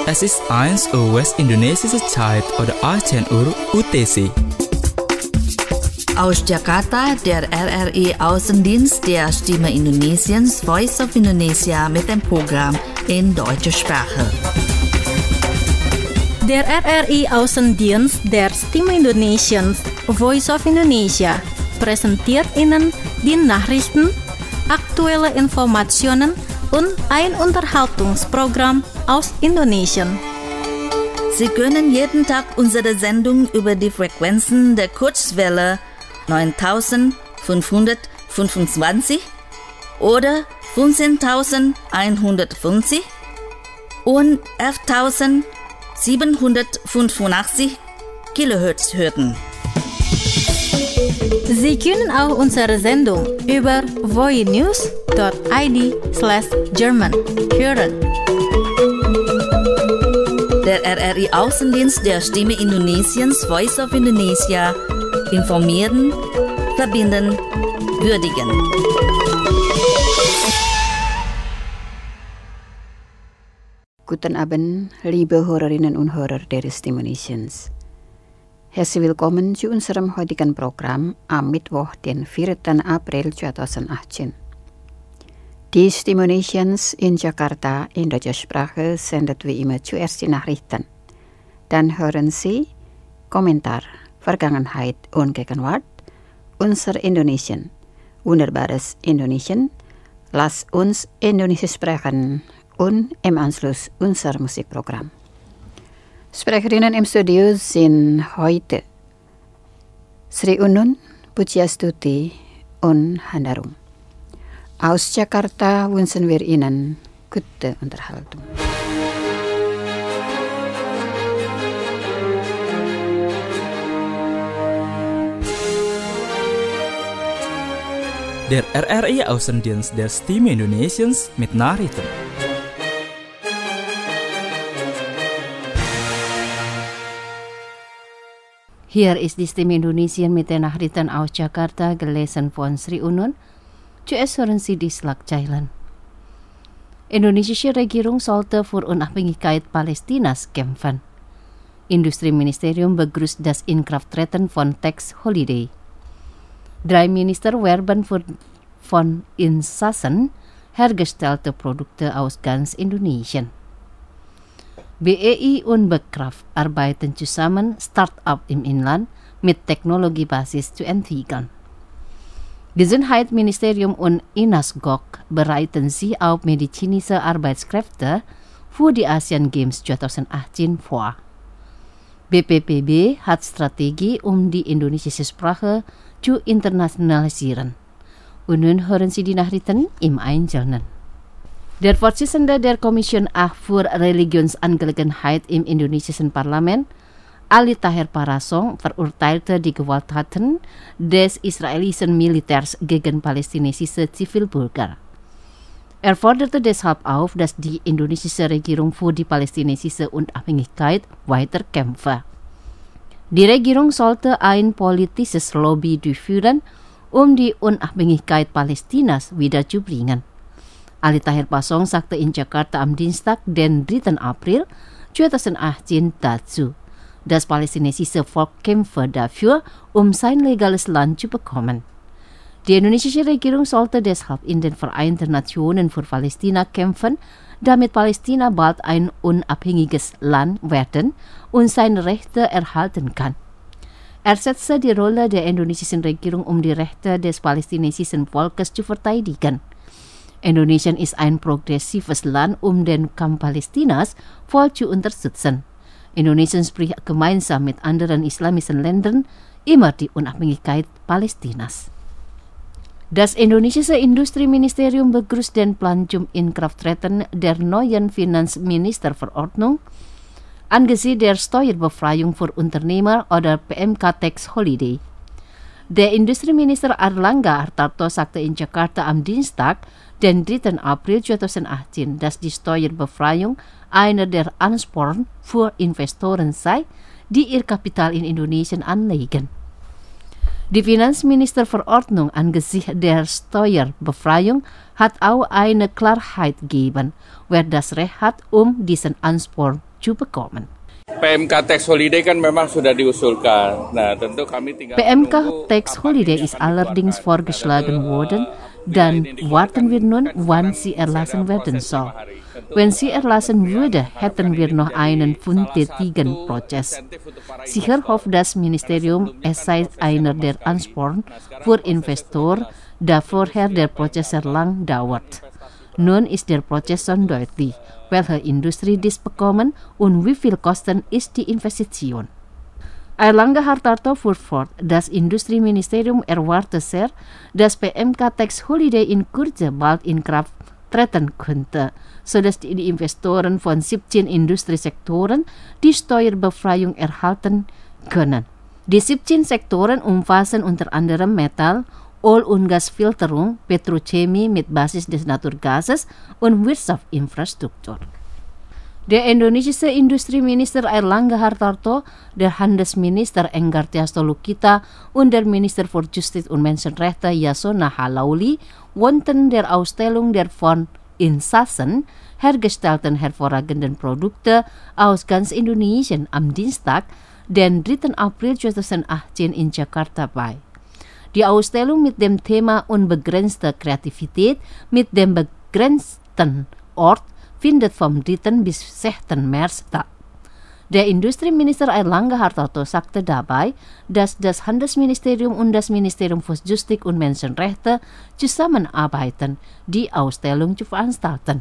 Es ist 1 Uhr West-Indonesische Zeit oder 18 Uhr UTC. Aus Jakarta, der RRI-Außendienst der Stimme Indonesiens Voice of Indonesia mit dem Programm in deutscher Sprache. Der RRI-Außendienst der Stimme Indonesiens Voice of Indonesia präsentiert Ihnen die Nachrichten, aktuelle Informationen und ein Unterhaltungsprogramm aus Indonesien. Sie können jeden Tag unsere Sendung über die Frequenzen der Kurzwelle 9525 oder 15150 und 11785 Kilohertz hören. Sie können auch unsere Sendung über voinews.id/German hören. Der RRI-Außendienst der Stimme Indonesiens Voice of Indonesia informieren, verbinden, würdigen. Guten Abend, liebe Hörerinnen und Hörer der Stimme Indonesiens. Herzlich willkommen zu unserem heutigen Programm am Mittwoch, den 4. April 2018. Die Stimme Indonesiens in Jakarta in deutscher Sprache sendet wie immer zuerst die Nachrichten. Dann hören Sie Kommentar, Vergangenheit und Gegenwart, unser Indonesien, wunderbares Indonesien, lass uns Indonesisch sprechen und im Anschluss unser Musikprogramm. Sprecherinnen im Studio sind heute Sri Unun, Pujiastuti und Handarum. Aus Jakarta wünschen wir Ihnen gute Unterhaltung. Der RRI-Außendienst der Stimme Indonesiens mit Nachrichten. Hier ist die Stimme Indonesien mit den Nachrichten aus Jakarta, gelesen von Sri Unun. Zuerst hören Sie die Schlagzeilen. Indonesische Regierung sollte für Unabhängigkeit Palästinas kämpfen. Industrieministerium begrüßt das Inkrafttreten von Tax Holiday. 3 Minister werben von Insassen hergestellte Produkte aus ganz Indonesien. BEI und Bekraf arbeiten zusammen, Start-up im Inland mit Technologiebasis zu entwickeln. Gesundheitsministerium und INASGOG bereiten sich auf medizinische Arbeitskräfte für die Asian Games 2018 vor. BPPB hat Strategie, um die indonesische Sprache zu internationalisieren. Und nun hören Sie die Nachrichten im Einzelnen. Der Vorsitzende der Kommission A für Religionsangelegenheit im indonesischen Parlament, Ali Tahir Parasong, verurteilte die Gewalttaten des israelischen Militärs gegen palästinensische Zivilbürger. Er forderte deshalb auf, dass die indonesische Regierung für die palästinensische Unabhängigkeit weiter kämpfe. Die Regierung sollte ein politisches Lobby durchführen, um die Unabhängigkeit Palästinas wiederzubringen. Ali Tahir Parasong sagte in Jakarta am Dienstag, den 3. April 2018 dazu. Das palästinensische Volk kämpfe dafür, um sein legales Land zu bekommen. Die indonesische Regierung sollte deshalb in den Vereinten Nationen für Palästina kämpfen, damit Palästina bald ein unabhängiges Land werden und seine Rechte erhalten kann. Er setzte die Rolle der indonesischen Regierung, um die Rechte des palästinensischen Volkes zu verteidigen. Indonesien ist ein progressives Land, um den Kampf Palästinas voll zu unterstützen. Indonesien spricht gemeinsam mit anderen islamischen Ländern immer die Unabhängigkeit Palästinas. Das indonesische Industrieministerium begrüßt den Plan zum Inkrafttreten der neuen Finanzministerverordnung angesichts der Steuerbefreiung für Unternehmer oder PMK Tax Holiday. Der Industrieminister Airlangga Hartarto sagte in Jakarta am Dienstag, den 3. April 2018, dass die Steuerbefreiung einer der Ansporn für Investoren sei, die ihr Kapital in Indonesien anlegen. Die Finanzministerverordnung angesichts der Steuerbefreiung hat auch eine Klarheit gegeben, wer das Recht hat, diesen Ansporn zu bekommen. PMK Tax Holiday kan memang sudah diusulkan. Nah, tentu kami tinggal PMK Tax Holiday ist allerdings vorgeschlagen worden dan warten wir nun, wann sie erlassen werden soll. Wenn sie erlassen würde, hätten wir noch einen fundtätigen Prozess. Sicher hofft das Ministerium, es sei einer der Ansporn für Investor, da vorher der Prozess sehr lang dauert. Nun ist der Prozess schon deutlich, welche Industrie dies bekommen und wie viel Kosten ist die Investition. Airlangga Hartarto fuhr fort, das Industrieministerium erwartet sehr, dass PMK Tax Holiday in Kürze bald in Kraft treten könnte, sodass die Investoren von 17 Industriesektoren die Steuerbefreiung erhalten können. Die 17 Sektoren umfassen unter anderem Metall, Öl- und Gasfilterung, Petrochemie mit Basis des Naturgases und Wirtschaftsinfrastruktur. Der indonesische Industrieminister Airlangga Hartarto, der Handelsminister Enggartia Stolokita und der Minister für Justiz und Menschenrechte Yasona Halauli wollten der Ausstellung der von Insassen hergestellten hervorragenden Produkte aus ganz Indonesien am Dienstag, den 3. April 2018 in Jakarta bei. Die Ausstellung mit dem Thema Unbegrenzte Kreativität mit dem begrenzten Ort findet vom 3. bis 6. März statt. Der Industrieminister Airlangga Hartarto sagte dabei, dass das Handelsministerium und das Ministerium für Justiz und Menschenrechte zusammenarbeiten, die Ausstellung zu veranstalten.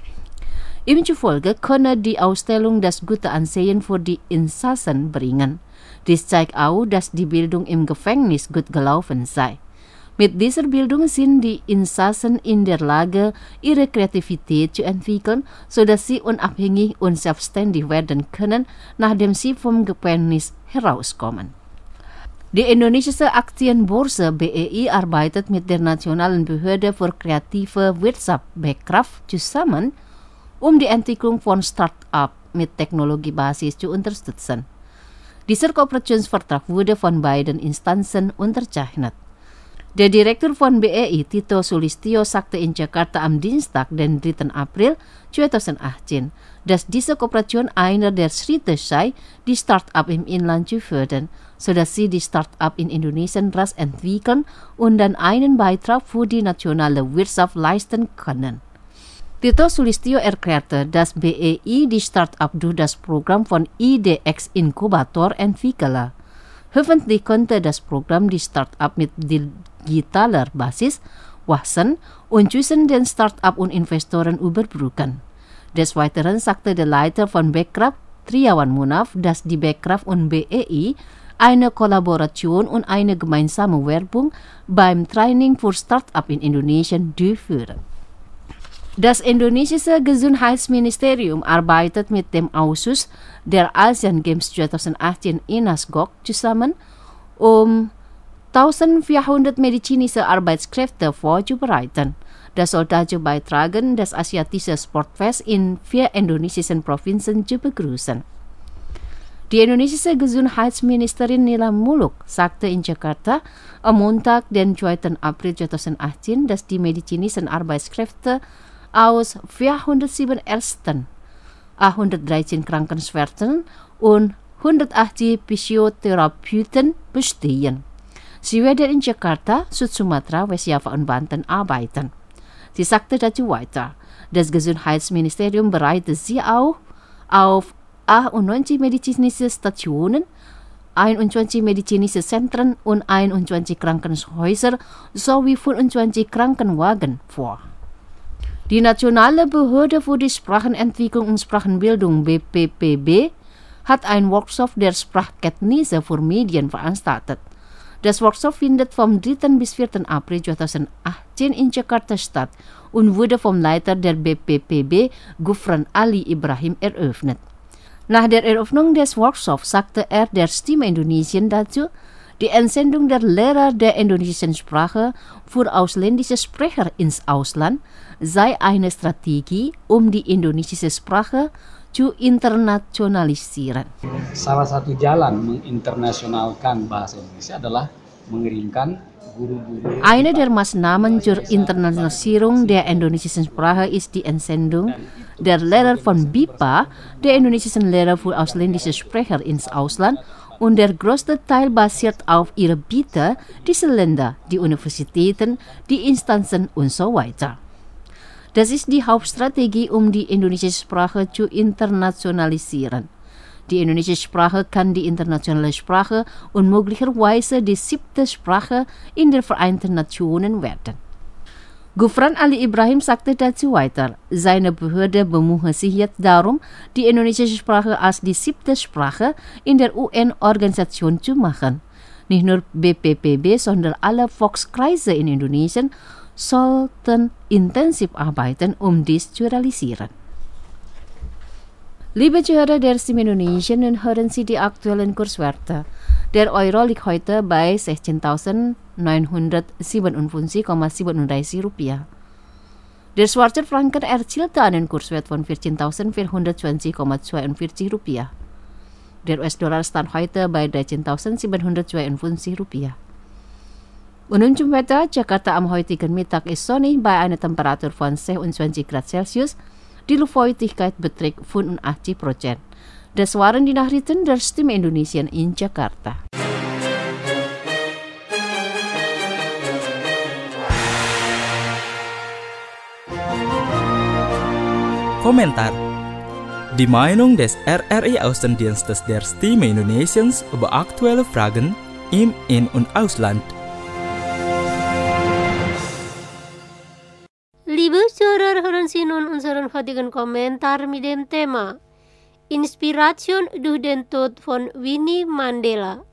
Ihm zufolge könne die Ausstellung das gute Ansehen für die Insassen bringen. Dies zeigt auch, dass die Bildung im Gefängnis gut gelaufen sei. Mit dieser Bildung sind die Insassen in der Lage, ihre Kreativität zu entwickeln, sodass sie unabhängig und selbstständig werden können, nachdem sie vom Gefängnis herauskommen. Die indonesische Aktienbörse BEI arbeitet mit der Nationalen Behörde für kreative Wirtschaft BECRAF zusammen, um die Entwicklung von Start-up mit Technologiebasis zu unterstützen. Dieser Kooperationsvertrag wurde von beiden Instanzen unterzeichnet. Der Direktor von BEI, Tito Sulistyo, sagte in Jakarta am Dienstag, den 3. April 2018, dass diese Kooperation einer der Schritte sei, die Start-up im Inland zu fördern, sodass sie die Start-up in Indonesien rasch entwickeln und dann einen Beitrag für die nationale Wirtschaft leisten können. Tito Sulistyo erklärte, dass BEI die Start-up durch das Programm von IDX Inkubator entwickle. Hoffentlich konnte das Programm die Start-up mit digitaler Basis wachsen und zwischen den Start-up und Investoren überbrücken. Des Weiteren sagte der Leiter von BECRAF, Triawan Munaf, dass die BECRAF und BEI eine Kollaboration und eine gemeinsame Werbung beim Training für Start-up in Indonesien durchführen. Das indonesische Gesundheitsministerium arbeitet mit dem Ausschuss der Asian Games 2018 INASGOG zusammen, um 1400 medizinische Arbeitskräfte vorzubereiten. Das soll dazu beitragen, das asiatische Sportfest in 4 indonesischen Provinzen zu begrüßen. Die indonesische Gesundheitsministerin Nila Muluk sagte in Jakarta am Montag, den 2. April 2018, dass die medizinischen Arbeitskräfte aus 407 Ärzten, 113 Krankenschwestern und 180 Physiotherapeuten bestehen. Sie werden in Jakarta, Süd-Sumatra, West-Java und Banten arbeiten. Sie sagte dazu weiter, das Gesundheitsministerium bereitet sie auch auf 98 medizinische Stationen, 21 medizinische Zentren und 21 Krankenhäuser sowie 25 Krankenwagen vor. Die Nationale Behörde für die Sprachenentwicklung und Sprachenbildung BPPB hat einen Workshop der Sprachkenntnisse für Medien veranstaltet. Das Workshop findet vom 3. bis 4. April 2018 in Jakarta statt und wurde vom Leiter der BPPB, Gufran Ali Ibrahim, eröffnet. Nach der Eröffnung des Workshops sagte er der Stimme Indonesien dazu, die Entsendung der Lehrer der indonesischen Sprache für ausländische Sprecher ins Ausland sei eine Strategie, um die indonesische Sprache zu internationalisieren. Salah satu jalan menginternasionalkan bahasa Indonesia adalah mengeringkan guru-guru. Eine der Maßnahmen zur Internationalisierung der indonesischen Sprache ist die Entsendung der Lehrer von BIPA, der indonesischen Lehrer für ausländische Sprecher ins Ausland, und der größte Teil basiert auf ihre Bieter, diese Länder, die Universitäten, die Instanzen und so weiter. Das ist die Hauptstrategie, um die indonesische Sprache zu internationalisieren. Die indonesische Sprache kann die internationale Sprache und möglicherweise die 7. Sprache in der Vereinten Nationen werden. Gufran Ali Ibrahim sagte dazu weiter, seine Behörde bemühe sich jetzt darum, die indonesische Sprache als die 7. Sprache in der UN-Organisation zu machen. Nicht nur BPPB, sondern alle Volkskreise in Indonesien sollten intensiv arbeiten, um dies zu realisieren. Liebe Zuhörer der Stimme Indonesien, nun hören Sie die aktuellen Kurswerte. Der Euro liegt heute bei 16.957,37 Rupiah. Der Schweizer Franken erzielte einen Kurswert von 14.420,42 Rupiah. Der US-Dollar stand heute bei 13.752 Rupiah. Und nun zum Wetter. Jakarta am heutigen Mittag ist sonnig bei einer Temperatur von 26 Grad Celsius. Die Luftfeuchtigkeit beträgt 85%. Das waren die Nachrichten der Stimme Indonesien in Jakarta. Komentar. Die Meinung des RRI Außendienstes der Stimme Indonesiens über aktuelle Fragen im In- und Ausland. Liebe Zuhörer, hören Sie nun unseren heutigen Kommentar mit dem Thema Inspiration durch den Tod von Winnie Mandela.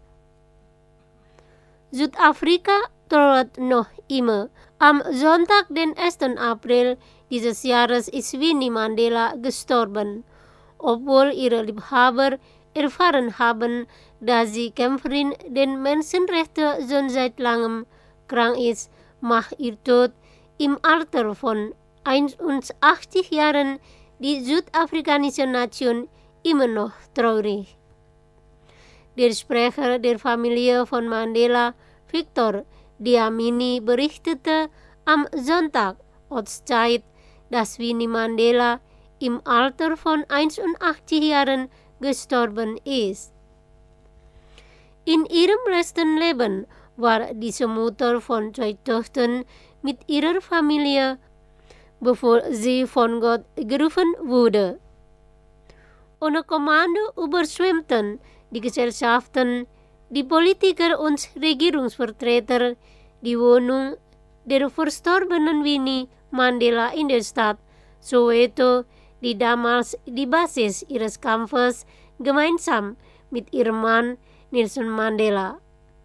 Südafrika trauert noch immer. Am Sonntag, den 1. April dieses Jahres, ist Winnie Mandela gestorben, obwohl ihre Liebhaber erfahren haben, dass die Kämpferin der Menschenrechte schon seit langem krank ist, macht ihr Tod im Alter von 81 Jahren die südafrikanische Nation immer noch traurig. Der Sprecher der Familie von Mandela, Victor Dlamini, berichtete am Sonntag Ortszeit, dass Winnie Mandela im Alter von 81 Jahren gestorben ist. In ihrem letzten Leben war diese Mutter von 2 Töchtern mit ihrer Familie, bevor sie von Gott gerufen wurde. Ohne Kommando überschwemmten die Gesellschaften, die Politiker und Regierungsvertreter die Wohnung der verstorbenen Winnie Mandela in der Stadt Soweto, die damals die Basis ihres Kampfes gemeinsam mit ihrem Mann Nelson Mandela.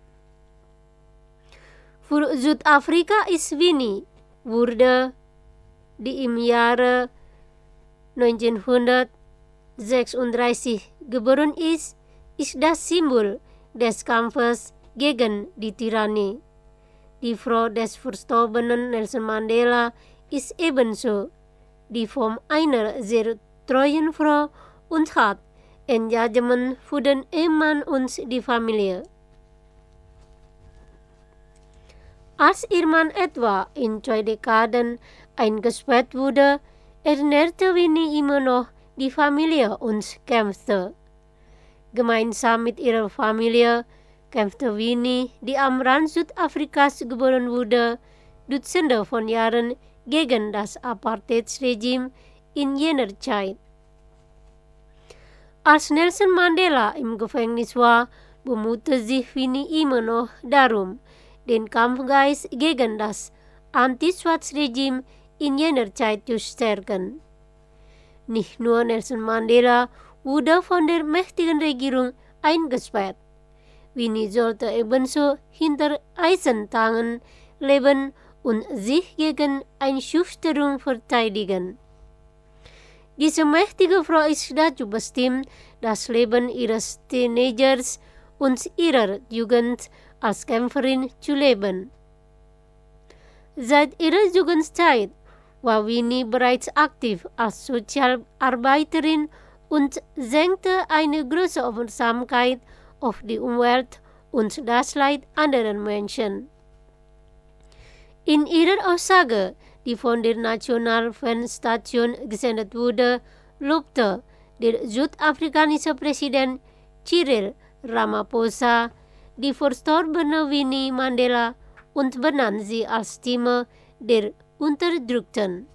Für Südafrika ist Winnie, die im Jahre 1936 geboren ist das Symbol des Kampfes gegen die Tyrannie. Die Frau des verstorbenen Nelson Mandela ist ebenso die Form einer sehr treuen Frau und hat Engagement für den Ehemann und die Familie. Als ihr Mann etwa in 2 Dekaden eingesperrt wurde, ernährte Winnie immer noch die Familie und kämpfte. Gemeinsam mit ihrer Familie kämpfte Winnie, die am Rand Südafrikas geboren wurde, Dutzende von Jahren gegen das Apartheidsregime in jener Zeit. Als Nelson Mandela im Gefängnis war, bemühte sich Winnie immer noch darum, den Kampfgeist gegen das Anti-Schwarz-Regime in jener Zeit zu stärken. Nicht nur Nelson Mandela wurde von der mächtigen Regierung eingesperrt. Winnie sollte ebenso hinter Eisenstangen leben und sich gegen Einschüchterung verteidigen. Diese mächtige Frau ist dazu bestimmt, das Leben ihres Teenagers und ihrer Jugend als Kämpferin zu leben. Seit ihrer Jugendzeit war Winnie bereits aktiv als Sozialarbeiterin und senkte eine große Aufmerksamkeit auf die Umwelt und das Leid anderer Menschen. In ihrer Aussage, die von der Nationalfernsehstation gesendet wurde, lobte der südafrikanische Präsident Cyril Ramaphosa die verstorbene Winnie Mandela und benannte sie als Stimme der Unterdrückten.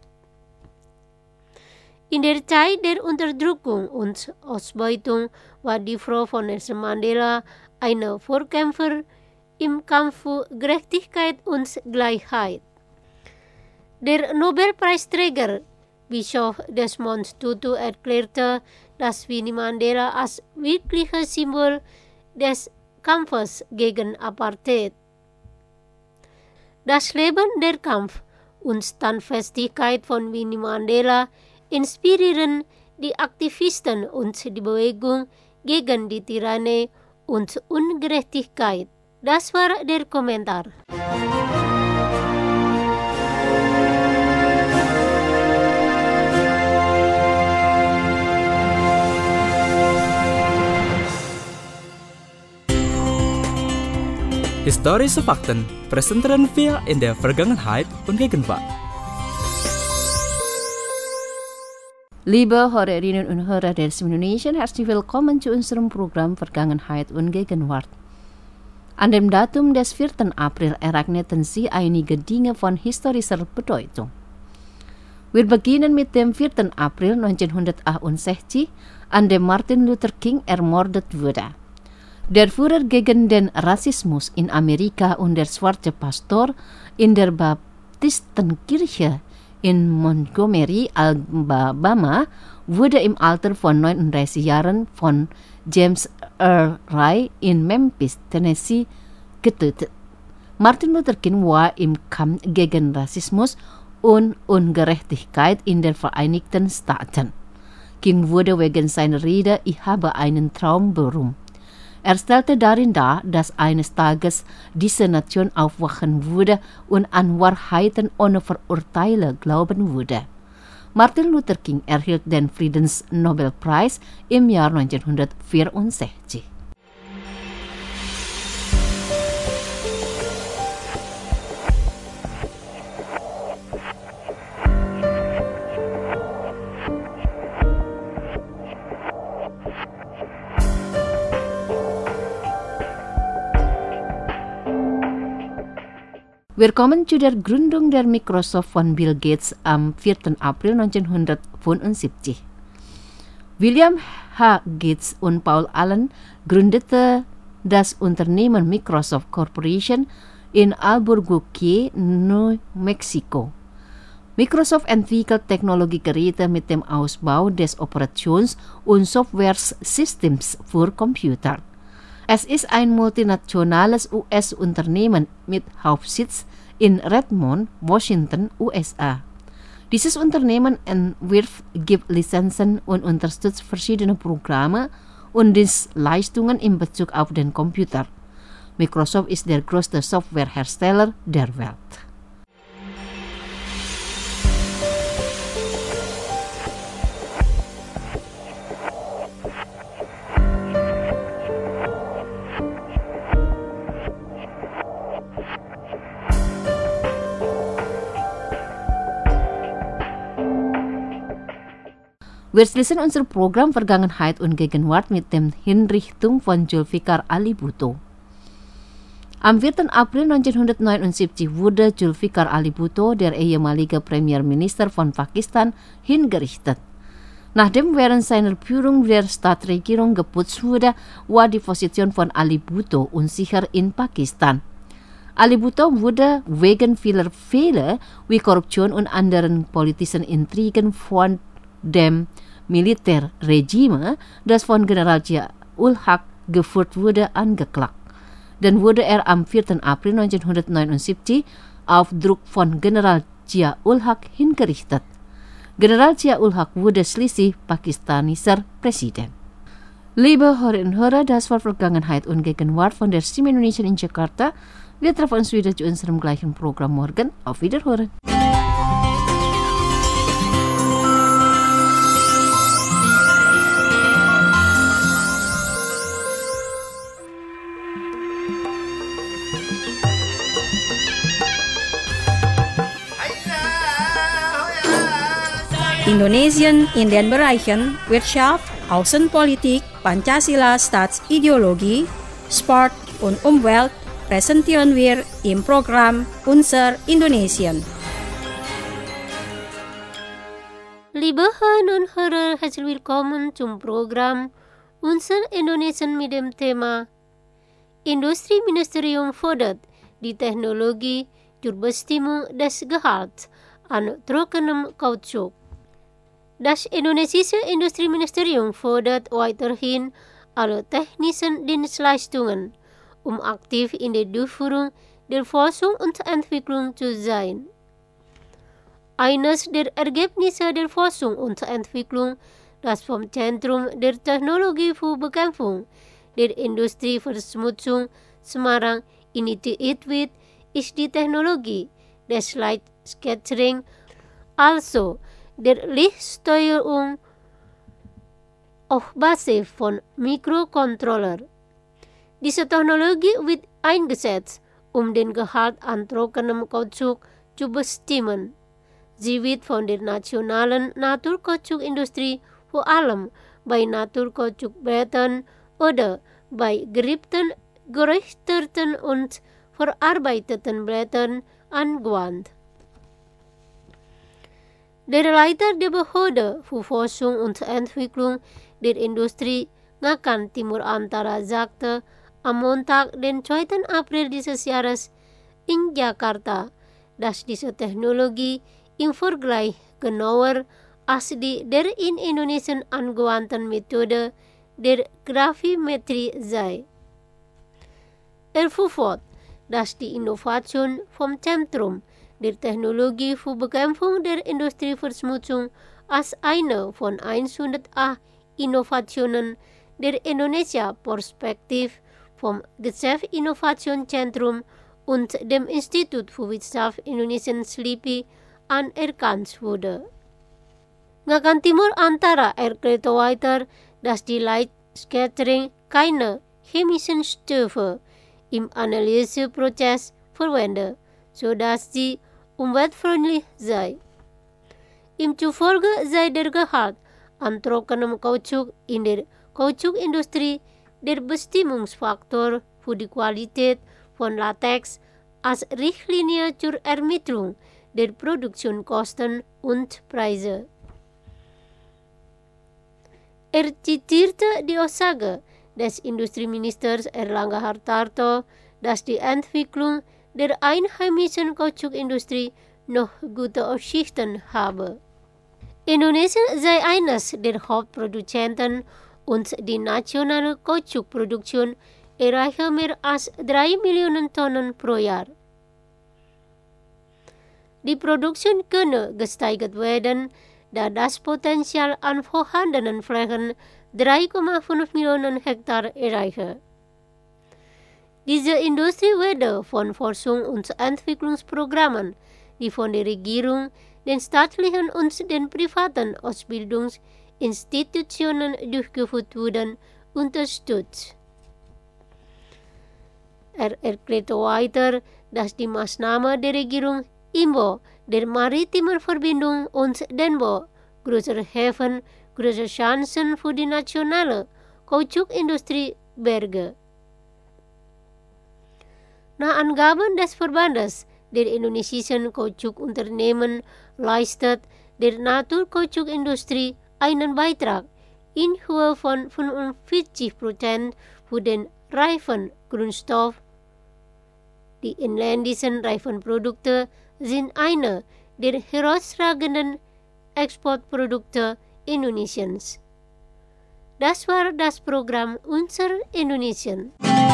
In der Zeit der Unterdrückung und Ausbeutung war die Frau von Nelson Mandela eine Vorkämpfer im Kampf für Gerechtigkeit und Gleichheit. Der Nobelpreisträger Bischof Desmond Tutu erklärte, dass Winnie Mandela als wirkliches Symbol des Kampfes gegen Apartheid. Das Leben, der Kampf und Standfestigkeit von Winnie Mandela inspirieren die Aktivisten und die Bewegung gegen die Tyrannie und Ungerechtigkeit. Das war der Kommentar. Historische Fakten präsentieren wir in der Vergangenheit und Gegenwart. Liebe Hörerinnen und Hörer der Stimme Indonesia, herzlich willkommen zu unserem Programm Vergangenheit und Gegenwart. An dem Datum des 4. April ereigneten sich einige Dinge von historischer Bedeutung. Wir beginnen mit dem 4. April 1968, an dem Martin Luther King ermordet wurde. Der Führer gegen den Rassismus in Amerika und der schwarze Pastor in der Baptistenkirche in Montgomery, Alabama, wurde im Alter von 39 Jahren von James Earl Ray in Memphis, Tennessee, getötet. Martin Luther King war im Kampf gegen Rassismus und Ungerechtigkeit in den Vereinigten Staaten. King wurde wegen seiner Rede "Ich habe einen Traum" berühmt. Er stellte darin dar, dass eines Tages diese Nation aufwachen würde und an Wahrheiten ohne Verurteile glauben würde. Martin Luther King erhielt den Friedensnobelpreis im Jahr 1964. Wir kommen zu der Gründung der Microsoft von Bill Gates am 4. April 1975. William H. Gates und Paul Allen gründeten das Unternehmen Microsoft Corporation in Albuquerque, New Mexico. Microsoft entwickelt Technologiegeräte mit dem Ausbau des Operations- und Softwaresystems für Computer. Es ist ein multinationales US-Unternehmen mit Hauptsitz in Redmond, Washington, USA. Dieses Unternehmen entwirft, gibt Lizenzen und unterstützt verschiedene Programme und Dienstleistungen in Bezug auf den Computer. Microsoft ist der größte Softwarehersteller der Welt. Wir schließen unser Programm Vergangenheit und Gegenwart mit der Hinrichtung von Zulfikar Ali Bhutto. Am 4. April 1979 wurde Zulfikar Ali Bhutto, der ehemalige Premierminister von Pakistan, hingerichtet. Nachdem während seiner Führung der Staatsregierung geputzt wurde, war die Position von Ali Bhutto unsicher in Pakistan. Ali Bhutto wurde wegen vieler Fehler wie Korruption und anderen politischen Intrigen von dem Militärregime, das von General Zia-ul-Haq geführt wurde, angeklagt. Dann wurde er am 4. April 1979 auf Druck von General Zia-ul-Haq hingerichtet. General Zia-ul-Haq wurde schließlich pakistanischer Präsident. Liebe Hörerinnen und Hörer, das war Vergangenheit und Gegenwart von der Stimme Indonesia in Jakarta. Wir treffen uns wieder zu unserem gleichen Programm morgen. Auf Wiederhören. Indonesien in den Bereichen Wirtschaft, Außenpolitik, Pancasila Staatsideologie, Sport und Umwelt präsentieren wir im Programm Unser Indonesien. Liebe Hörerinnen und Hörer, herzlich willkommen zum Programm Unser Indonesien mit dem Thema Industrieministerium fordert die Technologie zur Bestimmung des Gehalts an trockenem Kautschuk. Das indonesische Industrieministerium fordert weiterhin alle technischen Dienstleistungen, um aktiv in der Durchführung der Forschung und Entwicklung zu sein. Eines der Ergebnisse der Forschung und Entwicklung, das vom Zentrum der Technologie für Bekämpfung der Industrieverschmutzung Semarang initiiert wird, ist die Technologie des Light Scattering, also der Lichtsteuerung auf Basis von Mikrocontroller. Diese Technologie wird eingesetzt, um den Gehalt an trockenem Kautschuk zu bestimmen. Sie wird von der nationalen Naturkautschukindustrie vor allem bei Naturkautschukblättern oder bei geriebten, gerösteten und verarbeiteten Blättern angewandt. Der Leiter der Behörde für Forschung und Entwicklung der Industrie Ngakan Timur Antara sagte am Montag, den 2. April dieses Jahres in Jakarta, dass diese Technologie im Vergleich genauer als die der in Indonesien angewandten Methode der Gravimetrie sei. Er fuhr fort, dass die Innovation vom Zentrum der Technologie für Bekämpfung der Industrieverschmutzung als eine von 108 Innovationen der Indonesia-Perspektiv vom Geschäftsinnovationszentrum und dem Institut für Wissenschaft Indonesien SLIPI anerkannt wurde. Ngakan Timur Antara erklärte weiter, dass die Light Scattering keine chemischen Stoffe im Analyseprozess verwendet, sodass sie umweltfreundlich sei. Ihm zufolge sei der Gehalt an trockenem Kautschuk in der Kautschukindustrie der Bestimmungsfaktor für die Qualität von Latex als Richtlinie zur Ermittlung der Produktionskosten und Preise. Er zitierte die Aussage des Industrieministers Erlangga Hartarto, dass die Entwicklung der einheimischen Kautschukindustrie noch gute Aussichten habe. Indonesien sei eines der Hauptproduzenten und die nationale Kautschukproduktion erreiche mehr als 3 Millionen Tonnen pro Jahr. Die Produktion könne gesteigert werden, da das Potenzial an vorhandenen Flächen 3,5 Millionen Hektar erreiche. Diese Industrie werde von Forschung- und Entwicklungsprogrammen, die von der Regierung, den staatlichen und den privaten Ausbildungsinstitutionen durchgeführt wurden, unterstützt. Er erklärte weiter, dass die Maßnahme der Regierung im Bau der maritimen Verbindung und den Bau größerer Häfen größere Chancen für die nationale Kautschukindustrie berge. Nach Angaben des Verbandes der indonesischen Kautschukunternehmen leistet der Naturkautschukindustrie einen Beitrag in Höhe von 45% für den Reifengrundstoff. Die inländischen Reifenprodukte sind eine der herausragenden Exportprodukte Indonesiens. Das war das Programm Unser Indonesien.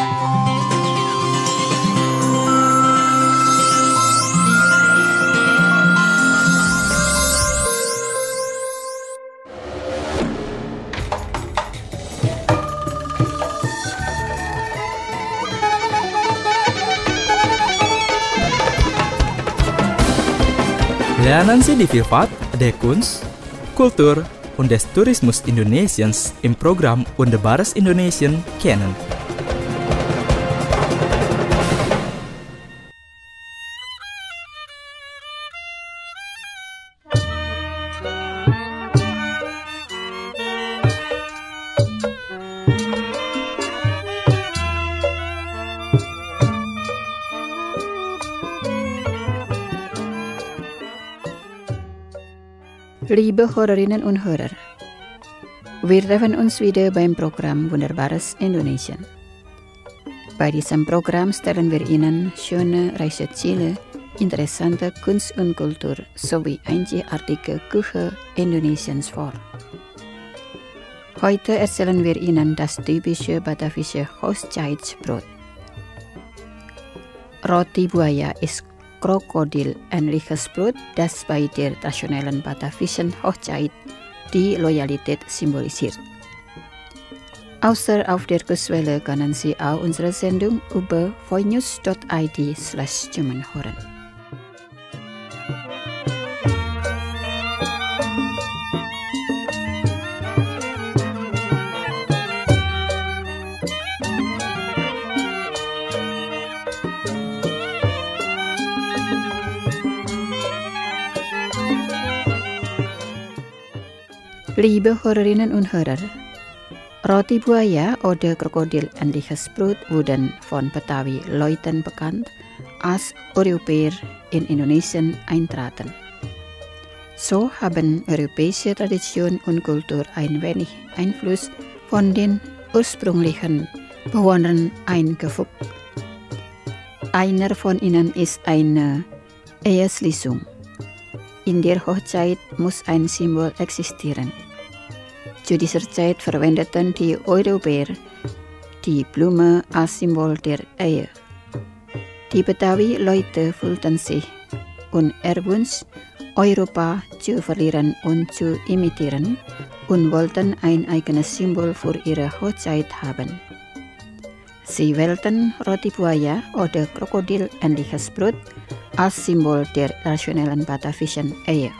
Lernen Sie die Vielfalt der Kunst, Kultur und des Tourismus Indonesiens im Programm Wunderbares Indonesien kennen. Liebe Hörerinnen und Hörer, wir treffen uns wieder beim Programm Wunderbares Indonesien. Bei diesem Programm stellen wir Ihnen schöne Reiseziele, interessante Kunst und Kultur sowie einzigartige Küche Indonesiens vor. Heute erzählen wir Ihnen das typische batavische Hochzeitsbrot. Roti buaya ist krokodil-ähnliches Brot, das bei der traditionellen batavischen Hochzeit die Loyalität symbolisiert. Außer auf der Kurswelle können Sie auch unsere Sendung über voinews.id/German hören. Liebe Hörerinnen und Hörer, Roti buaya oder Krokodil-ähnliches Brot wurden von Betawi-Leuten bekannt, als Europäer in Indonesien eintraten. So haben europäische Tradition und Kultur ein wenig Einfluss von den ursprünglichen Bewohnern eingefügt. Einer von ihnen ist eine Eheschließung. In der Hochzeit muss ein Symbol existieren. Zu dieser Zeit verwendeten die Europäer die Blume als Symbol der Ehe. Die Betawi-Leute fühlten sich unerwünscht, Europa zu verlieren und zu imitieren und wollten ein eigenes Symbol für ihre Hochzeit haben. Sie wählten Roti buaya oder Krokodil-ähnliches Brot als Symbol der traditionellen batavischen Ehe.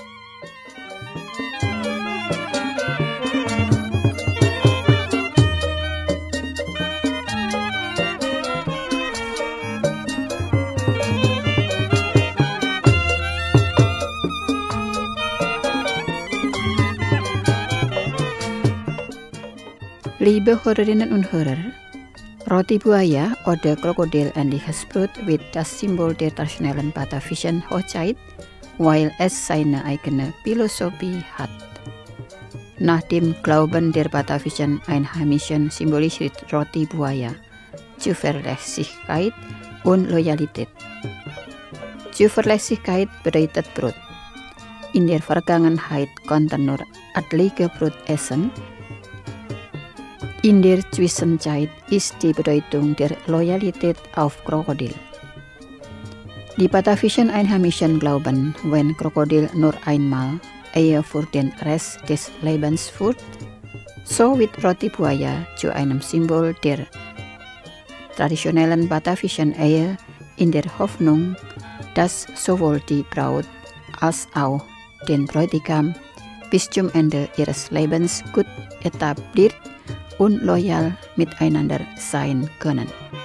Liebe Hörerinnen und Hörer, Roti buaya oder Krokodil-ähnliches Brot wird das Symbol der traditionellen batavischen Hochzeit, weil es seine eigene Philosophie hat. Nach dem Glauben der batavischen Einheimischen symbolisiert Roti buaya Zuverlässigkeit und Loyalität. Zuverlässigkeit bedeutet Brot. In der Vergangenheit konnten nur adlige Brot essen. In der Zwischenzeit ist die Bedeutung der Loyalität auf Krokodil. Die batavischen Einheimischen glauben, wenn Krokodil nur einmal Ehe für den Rest des Lebens führt, so wird Roti buaya zu einem Symbol der traditionellen batavischen Ehe in der Hoffnung, dass sowohl die Braut als auch den Bräutigam bis zum Ende ihres Lebens gut etabliert und loyal miteinander sein können.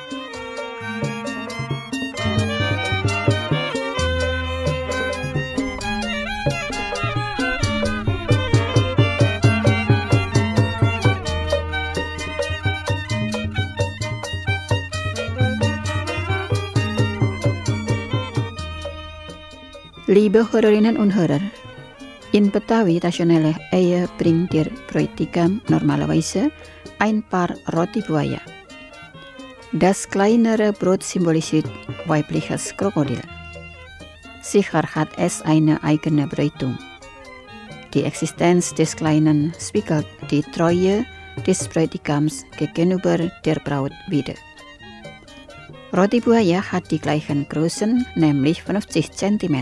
Liebe Hörerinnen und Hörer, in Betawi traditionelle Ehe bringt der Bräutigam normalerweise ein Paar Roti buaya. Das kleinere Brot symbolisiert weibliches Krokodil. Sicher hat es eine eigene Bedeutung. Die Existenz des Kleinen spiegelt die Treue des Bräutigams gegenüber der Braut wider. Roti buaya hat die gleichen Größen, nämlich 50 cm.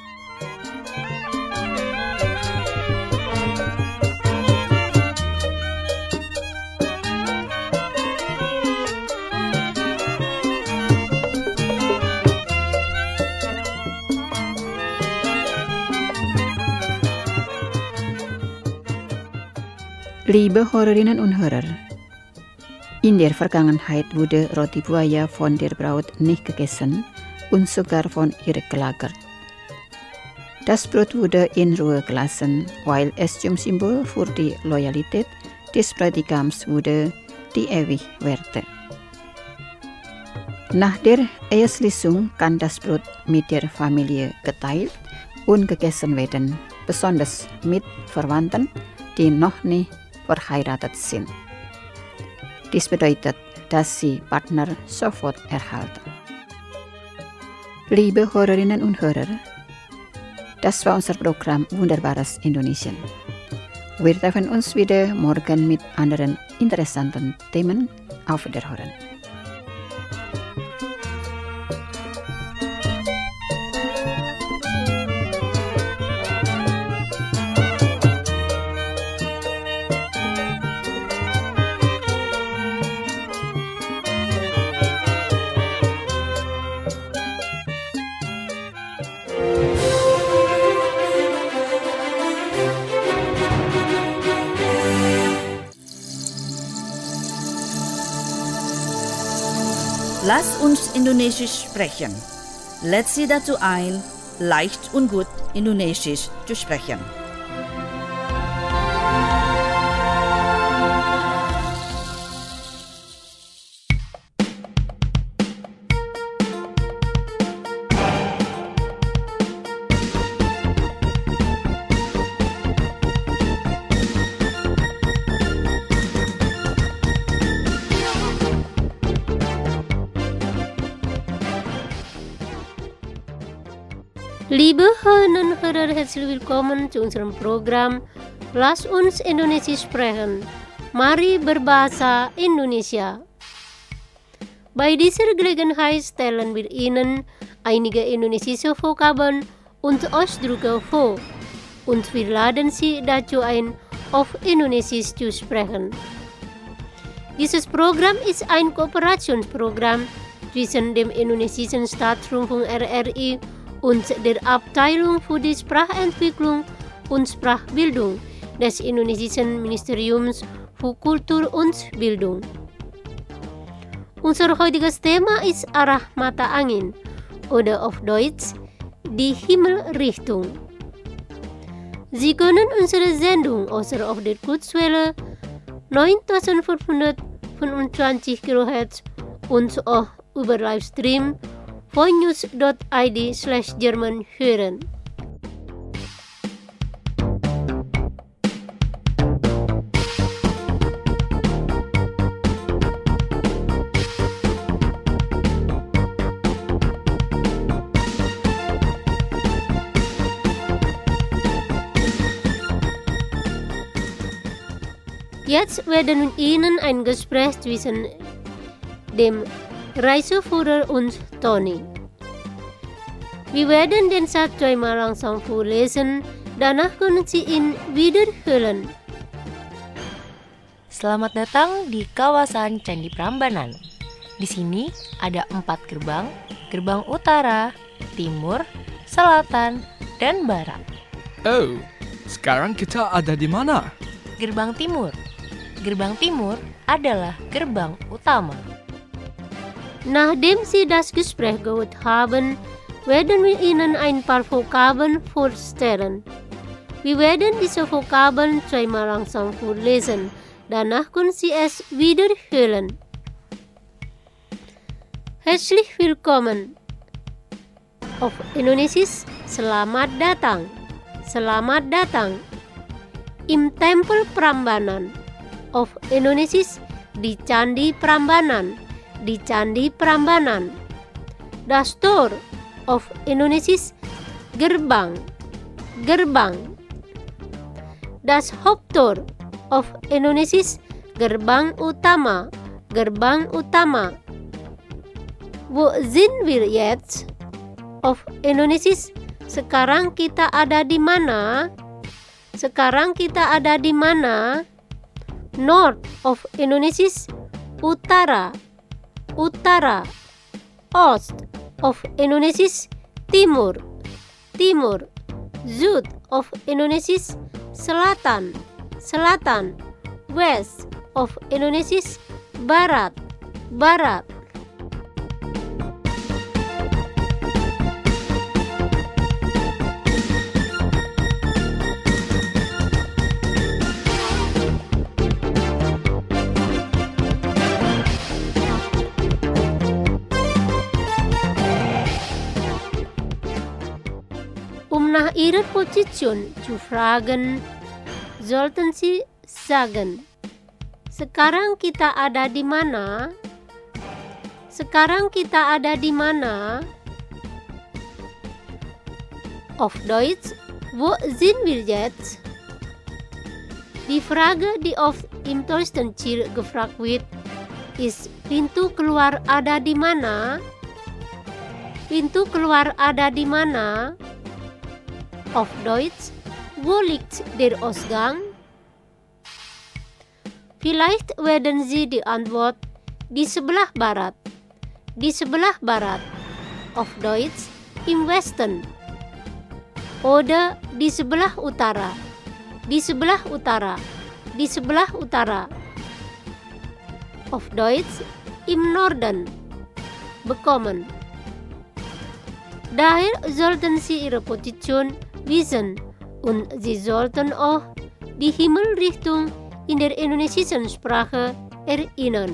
Liebe Hörerinnen und Hörer, in der Vergangenheit wurde Roti buaya von der Braut nicht gegessen und sogar von ihr gelagert. Das Brot wurde in Ruhe gelassen, weil es zum Symbol für die Loyalität des Bräutigams wurde, die ewig Werte. Nach der Eheschließung kann das Brot mit der Familie geteilt und gegessen werden, besonders mit Verwandten, die noch nicht verheiratet sind. Dies bedeutet, dass sie Partner sofort erhalten. Liebe Hörerinnen und Hörer, das war unser Programm Wunderbares Indonesien. Wir treffen uns wieder morgen mit anderen interessanten Themen. Auf Wiederhören. Lass uns Indonesisch sprechen. Lädt Sie dazu ein, leicht und gut Indonesisch zu sprechen. Liebe Hörerinnen und Hörer, herzlich willkommen zu unserem Programm Lass uns Indonesisch sprechen. Mari berbahasa Indonesia. Bei dieser Gelegenheit stellen wir Ihnen einige indonesische Vokabeln und Ausdrücke vor und wir laden Sie dazu ein, auf Indonesisch zu sprechen. Dieses Programm ist ein Kooperationsprogramm zwischen dem indonesischen Staatsrundfunk RRI und der Abteilung für die Sprachentwicklung und Sprachbildung des indonesischen Ministeriums für Kultur und Bildung. Unser heutiges Thema ist arah mata angin oder auf Deutsch die Himmelrichtung. Sie können unsere Sendung außer auf der Kurzwelle 9525 kHz und auch über Livestream voinews.id/German hören. Jetzt werden wir Ihnen ein Gespräch zwischen dem Reiseführer und Tony. Wir werden den Satz zweimal langsam vorlesen, danach können Sie ihn wiederholen. Selamat datang di kawasan Candi Prambanan. Di sini ada 4 gerbang, gerbang utara, timur, selatan, dan barat. Oh, sekarang kita ada di mana? Gerbang timur. Gerbang timur adalah gerbang utama. Nachdem Sie das Gespräch gehört haben, werden wir Ihnen ein paar Vokabeln vorstellen. Wir werden diese Vokabeln zweimal langsam vorlesen, danach können Sie es wiederholen. Herzlich willkommen. Auf Indonesisch, selamat datang. Selamat datang. Im Tempel Prambanan. Auf Indonesisch, di Candi Prambanan. Di Candi Prambanan. Das Tor of Indonesisch, gerbang, gerbang. Das Haupttor of Indonesisch, gerbang utama, gerbang utama. Wo sind wir jetzt? Of Indonesisch, sekarang kita ada di mana? Sekarang kita ada di mana? North of Indonesisch, utara, utara. Ost of Indonesisch, timur, timur. Zuid of Indonesisch, selatan, selatan. West of Indonesisch, barat, barat. Nach ihrer Position zu fragen, sollten Sie sagen, sekarang kita ada di mana? Sekarang kita ada di mana? Auf Deutsch, wo sind wir jetzt? Die Frage, die oft im Toilettenziel gefragt wird, ist pintu keluar ada di mana? Pintu keluar ada di mana? Auf Deutsch, wo liegt der Ausgang? Vielleicht werden Sie die Antwort di sebelah barat. Di sebelah barat. Auf Deutsch, im Westen. Oder di sebelah utara. Di sebelah utara. Di sebelah utara. Auf Deutsch, im Norden. Bekommen. Daher sollten Sie Ihre Position wissen und Sie sollten auch die Himmelrichtung in der indonesischen Sprache erinnern.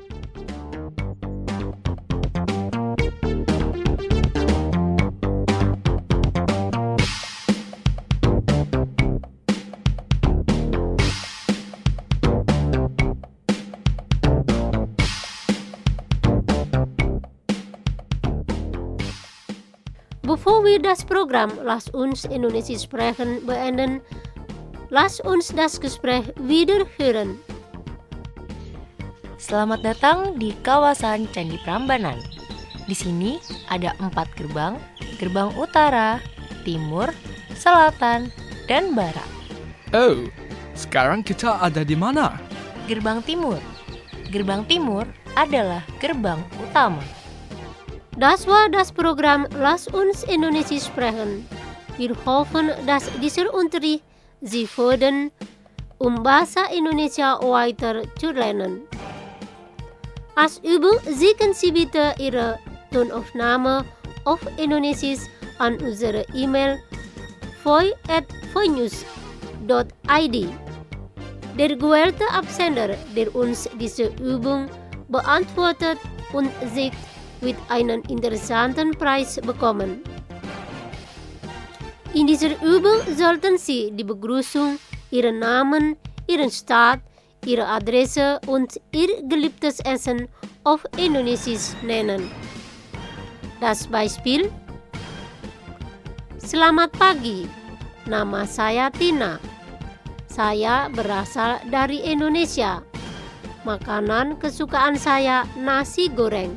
Bevor wir das Programm Lass uns Indonesisch sprechen beenden, lass uns das Gespräch wieder hören. Selamat datang di kawasan Candi Prambanan. Di sini ada 4 gerbang, gerbang utara, timur, selatan, dan barat. Oh, sekarang kita ada di mana? Gerbang timur. Gerbang timur adalah gerbang utama. Das war das Programm Lass uns Indonesisch sprechen. Wir hoffen, dass dieser Unterricht Sie fördern, Bahasa Indonesia weiter zu lernen. Als Übung schicken Sie bitte Ihre Tonaufnahme auf Indonesisch an unsere E-Mail voi@voinews.id. Der gewählte Absender, der uns diese Übung beantwortet und schickt, wird einen interessanten Preis bekommen. In dieser Übung sollten Sie die Begrüßung, Ihren Namen, Ihren Stadt, Ihre Adresse und Ihr geliebtes Essen auf Indonesisch nennen. Das Beispiel: Selamat pagi, nama saya Tina. Saya berasal dari Indonesia. Makanan kesukaan saya nasi goreng.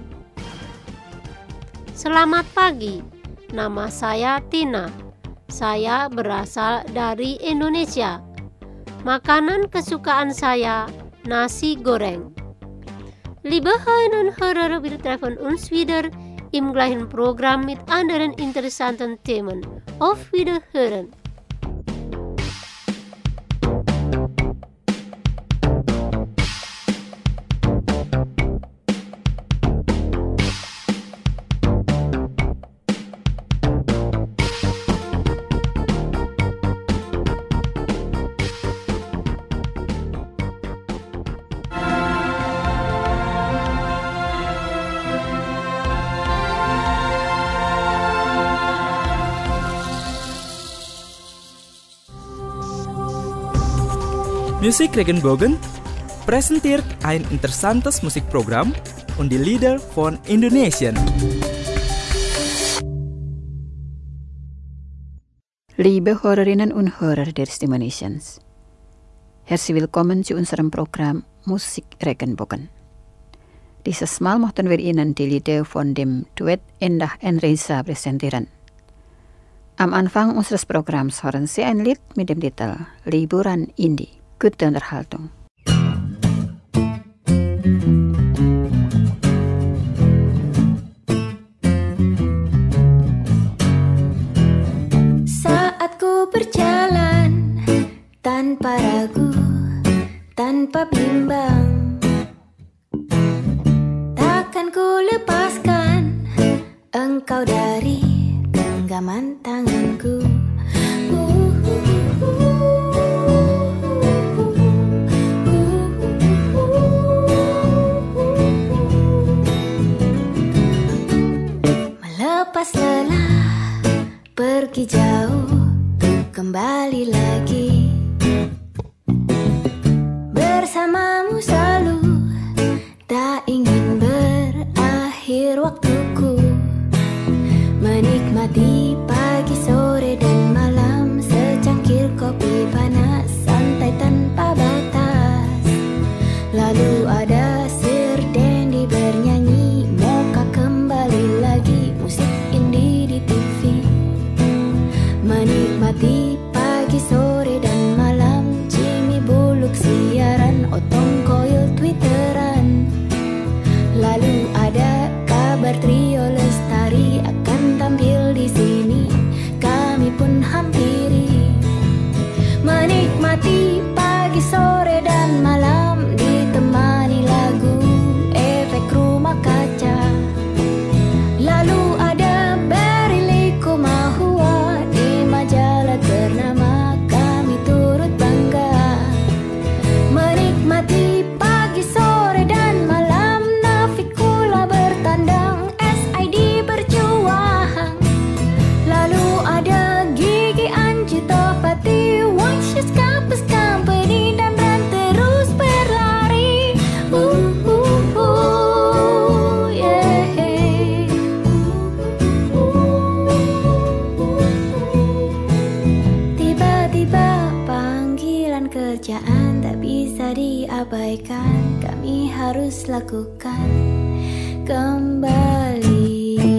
Selamat pagi, nama saya Tina. Saya berasal dari Indonesia. Makanan kesukaan saya nasi goreng. Liebe Hörerinnen und Hörer, wir treffen uns wieder im gleichen Programm mit anderen interessanten Themen. Auf Wiederhören! Musik Regenbogen präsentiert ein interessantes Musikprogramm und die Lieder von Indonesien. Liebe Hörerinnen und Hörer der Stimulations, herzlich willkommen zu unserem Programm Musik Regenbogen. Dieses Mal möchten wir Ihnen die Lieder von dem Duett Endah und Reza präsentieren. Am Anfang unseres Programms hören Sie ein Lied mit dem Titel Liburan Indie. Gute Unterhaltung. Saat ku berjalan tanpa ragu, tanpa bimbang, takkan ku lepaskan engkau dari genggaman tanganku. Lepas lelah pergi jauh, kembali lagi. Bersamamu selalu, tak ingin berakhir waktuku. Menikmati pagi, sore, dan malam, secangkir kopi panas, santai tanpa batas. Lalu ada Sir Dendi bernyanyi, moka kembali lagi, musik indie di TV. Menikmati pagi, sore, dan malam, Jimmy Bullock siaran, Otong Koil twitteran. Lalu ada kabar trio Lestari akan tampil di sini, kami pun hampiri. Menikmati pagi, sore, dan malam, ditemani lagu efek rumah kaca. Lalu ada Berili Kumahua di majalah ternama, kami turut bangga. Menikmati pagi, sore, dan malam, Navikula bertandang, SID berjuang. Lalu ada Gigi Anji Topati, Wanshi's Campus Company, dan terus berlari. Yeah. Tiba-tiba panggilan kerjaan tak bisa diabaikan, kami harus lakukan kembali.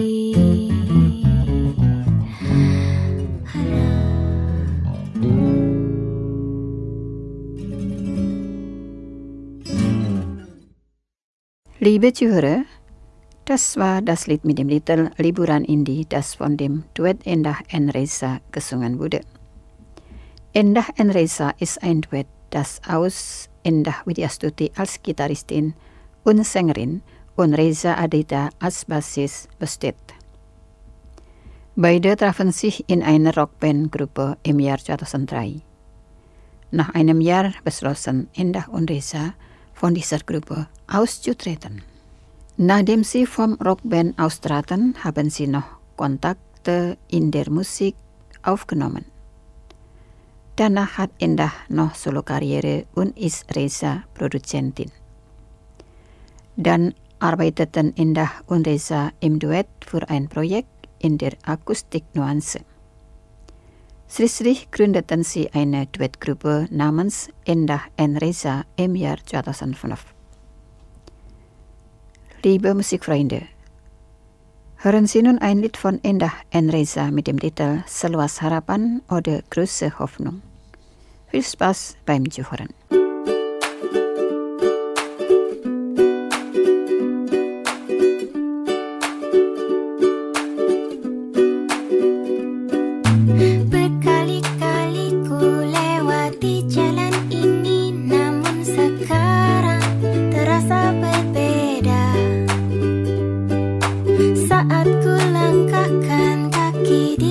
Liebe Zuhörer, das war das Lied mit dem Titel Liburan Indie, das von dem Duett Endah and Reza gesungen wurde. Endah and Reza ist ein Duett, das aus Endah Widyastuti als Gitarristin und Sängerin und Reza Aditya als Bassist besteht. Beide trafen sich in einer Rockbandgruppe im Jahr 2003. Nach einem Jahr beschlossen Endah und Reza, von dieser Gruppe auszutreten. Nachdem sie vom Rockband austraten, haben sie noch Kontakte in der Musik aufgenommen. Danach hat Endah noch Solokarriere und ist Reza Produzentin. Dann arbeiteten Endah und Reza im Duett für ein Projekt in der Akustiknuance. Schließlich gründeten sie eine Duettgruppe namens Endah and Reza im Jahr 2005. Liebe Musikfreunde, hören Sie nun ein Lied von Endah and Reza mit dem Titel Seluas Harapan oder Große Hoffnung. Viel Spaß beim Zuhören.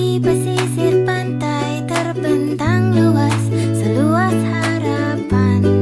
Pesisir pantai terbentang luas, seluas harapan.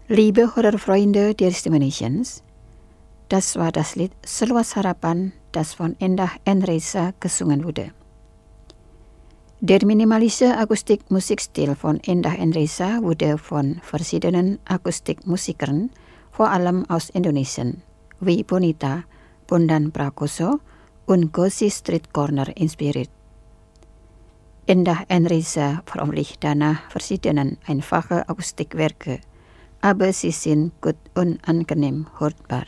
Liebe Hörerfreunde der Stimme Nations, das war das Lied Seluas Harapan, das von Endah Enreza gesungen wurde. Der minimalische Akustikmusikstil von Endah Enreza wurde von verschiedenen Akustikmusikern, vor allem aus Indonesien, wie Bonita, Bondan Prakoso und Gosi Street Corner inspiriert. Endah Enreza veröffentlicht danach verschiedene einfache Akustikwerke, aber sie sind gut und angenehm hörbar.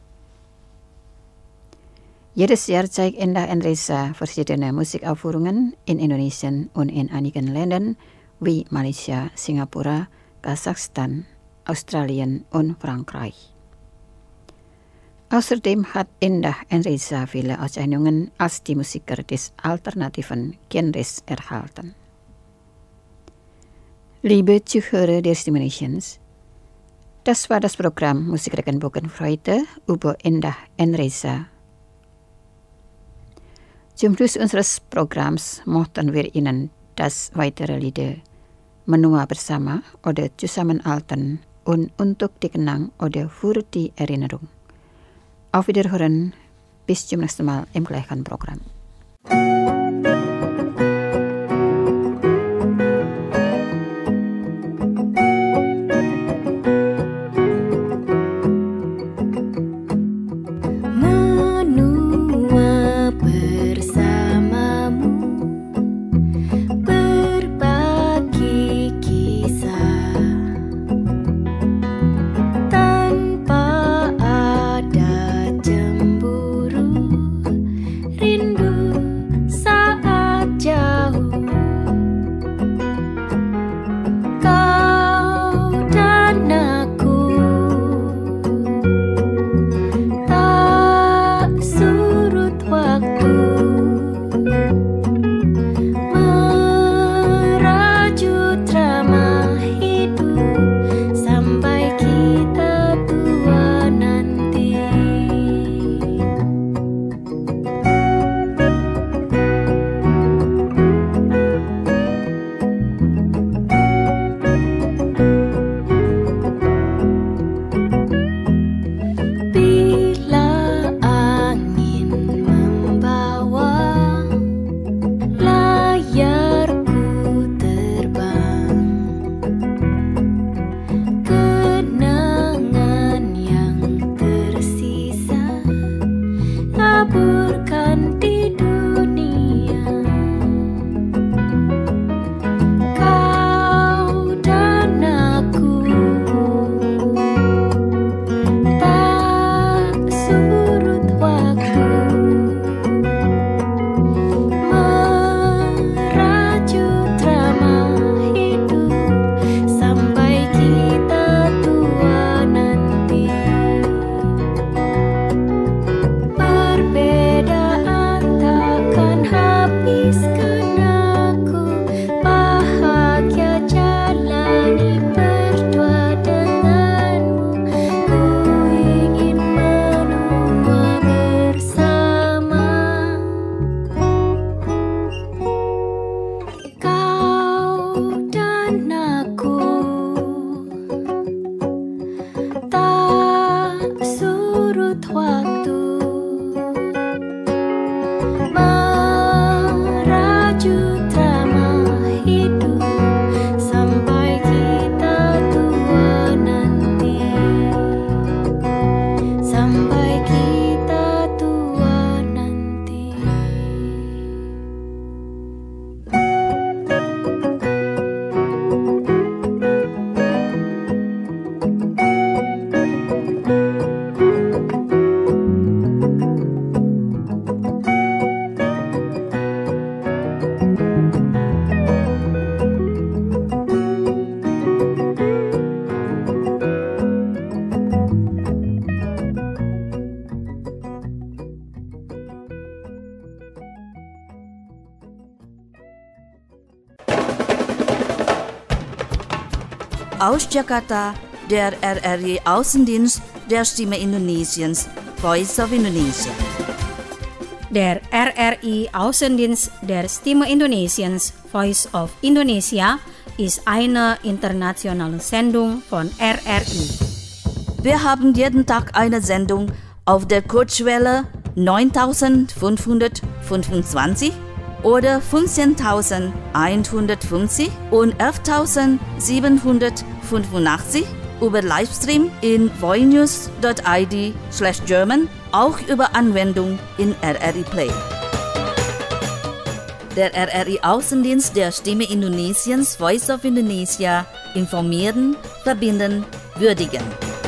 Jedes Jahr zeigt Endah Enreza verschiedene Musikaufführungen in Indonesien und in einigen Ländern wie Malaysia, Singapura, Kasachstan, Australien und Frankreich. Außerdem hat Endah Enreza viele Auszeichnungen als die Musiker des alternativen Genres erhalten. Liebe Zuhörer der Stimme Nations, das war das Programm Musikregenbogen für heute über Endah Enreza. Zum Schluss unseres Programms möchten wir Ihnen das weitere Lieder Menua Bersama oder Zusammenhalten und Untuk Dikenang oder Für die Erinnerung. Auf Wiederhören, bis zum nächsten Mal im gleichen Programm. Aus Jakarta, der RRI Außendienst der Stimme Indonesiens, Voice of Indonesia. Der RRI Außendienst der Stimme Indonesiens, Voice of Indonesia, ist eine internationale Sendung von RRI. Wir haben jeden Tag eine Sendung auf der Kurzwelle 9525 oder 15150 und 11785 über Livestream in voinews.id/German, auch über Anwendung in RRI Play. Der RRI Außendienst der Stimme Indonesiens, Voice of Indonesia, informieren, verbinden, würdigen.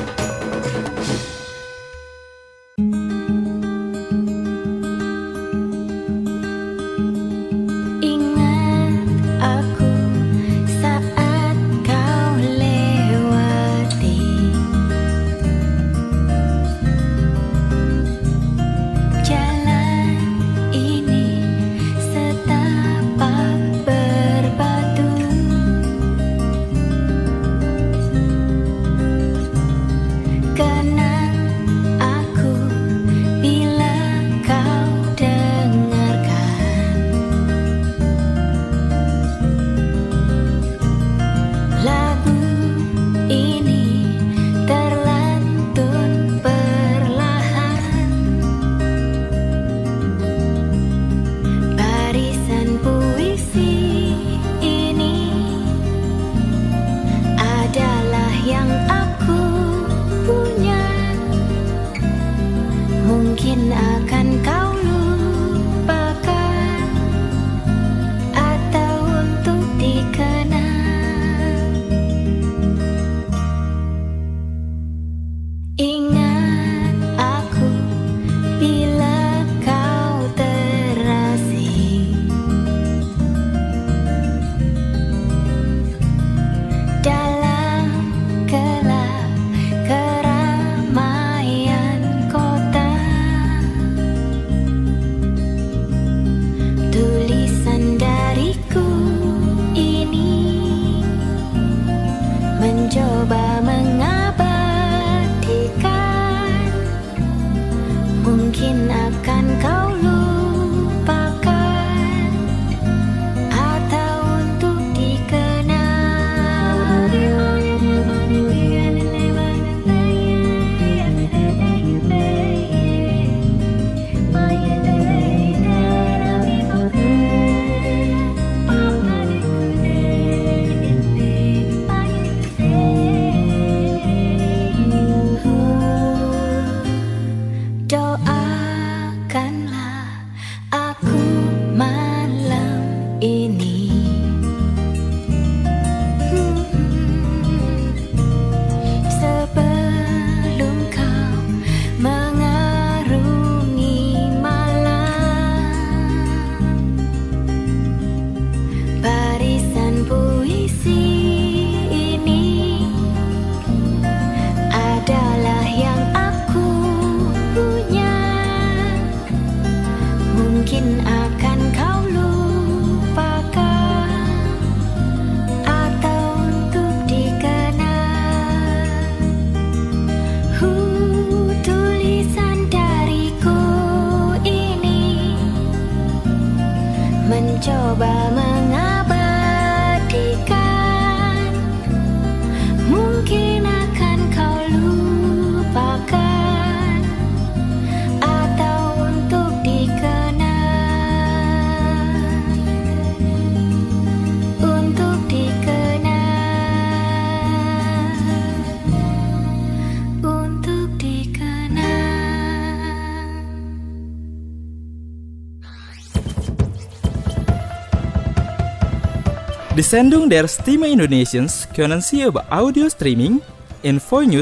Die Sendung der Stimme Indonesiens können Sie über Audio Streaming in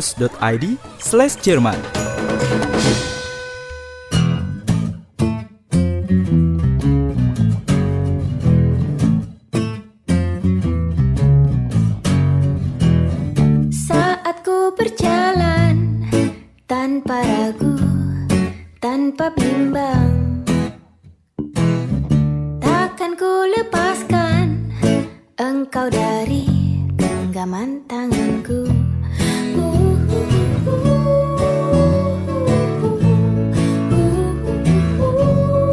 voinews.id/German. Saat ku berjalan tanpa ragu, tanpa bimbang, takkan ku lepaskan engkau dari genggaman tanganku.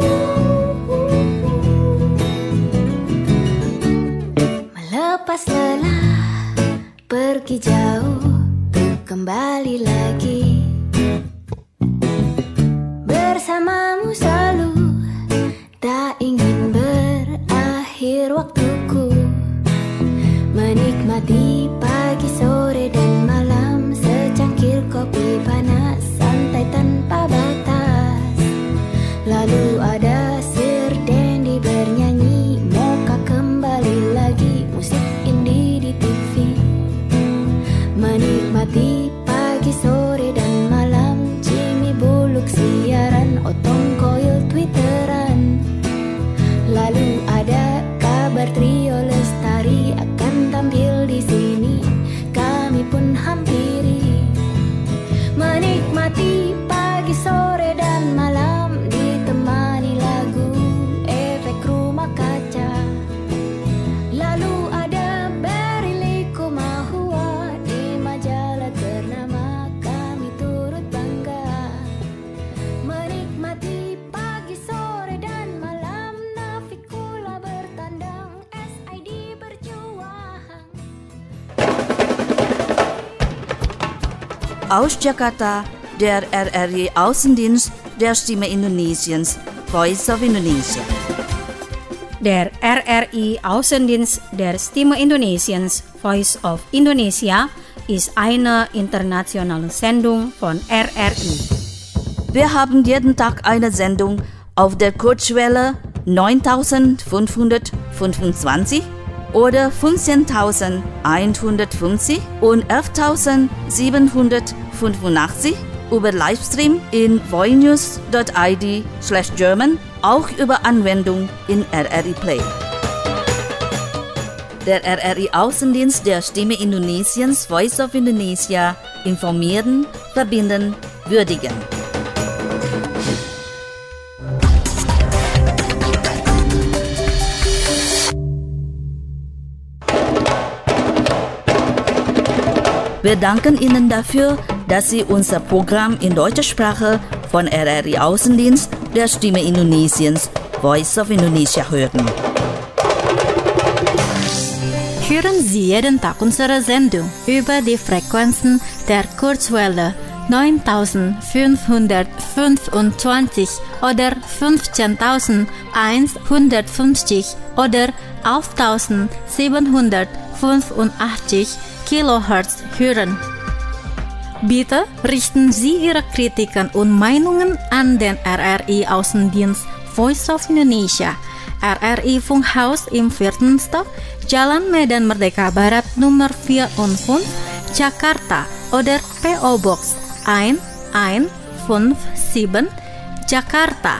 Melepas siaran Otong Koil Twitteran. Lalu ada kabar trio Lestari akan tampil di sini. Kami pun hampiri, menikmati pagi, sore, dan malam, ditemani lagu efek rumah kaca. Lalu ada Berili Kumahua di majalah ternama, kami turut bangga menikmati pagi, sore, dan malam. Navikula bertandang, SID berjuang. Aus Jakarta, der RRI Außendienst der Stimme Indonesiens, Voice of Indonesia. Der RRI Außendienst der Stimme Indonesiens, Voice of Indonesia, ist eine internationale Sendung von RRI. Wir haben jeden Tag eine Sendung auf der Kurzwelle 9525 oder 15.150 und 11.785 über Livestream in voinews.id/German, auch über Anwendung in RRI Play. Der RRI Außendienst der Stimme Indonesiens, Voice of Indonesia, informieren, verbinden, würdigen. Wir danken Ihnen dafür, dass Sie unser Programm in deutscher Sprache von RRI Außendienst der Stimme Indonesiens, Voice of Indonesia hören. Hören Sie jeden Tag unsere Sendung über die Frequenzen der Kurzwelle 9525 oder 15.150 oder 11.785 Kilohertz hören. Bitte richten Sie Ihre Kritiken und Meinungen an den RRI Außendienst Voice of Indonesia, RRI Funkhaus im 4. Stock, Jalan Medan Merdeka Barat Nummer 4 und 5, Jakarta, oder PO Box 1157, Jakarta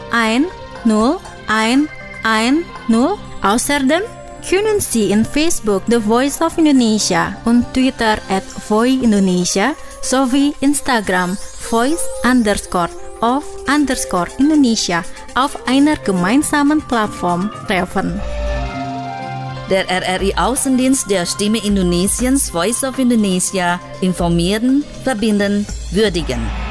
10110. Außerdem können Sie in Facebook The Voice of Indonesia und Twitter @voiindonesia sowie Instagram voice_of_Indonesia auf einer gemeinsamen Plattform treffen. Der RRI Außendienst der Stimme Indonesiens, Voice of Indonesia, informieren, verbinden, würdigen.